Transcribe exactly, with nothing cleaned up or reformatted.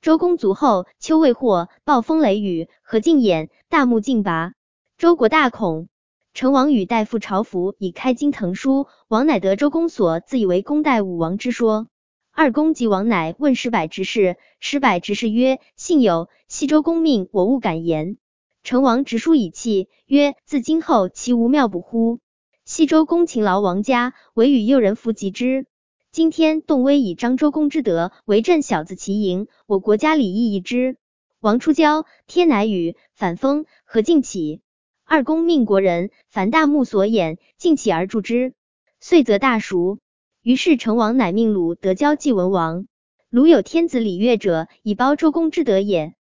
周公卒后，丘未获，暴风雷雨，何进演，大木尽拔。周国大恐。成王与大夫朝服，以开荆腾书。王乃得周公所，自以为公代武王之说。二公及王乃问石柏执事，石柏执事曰：幸有，系周公命，我勿敢言。成王执书以泣，曰：自今后，其无妙不乎？系周公勤劳王家，惟与诱人弗及之。今天动威以彰周公之德，为朕小子其营，我国家礼义一之。王出郊，天乃雨，反风，何进起？二公命国人，凡大木所掩，尽起而助之。遂则大熟。于是成王乃命鲁得交祭文王。鲁有天子礼乐者，以báo周公之德也。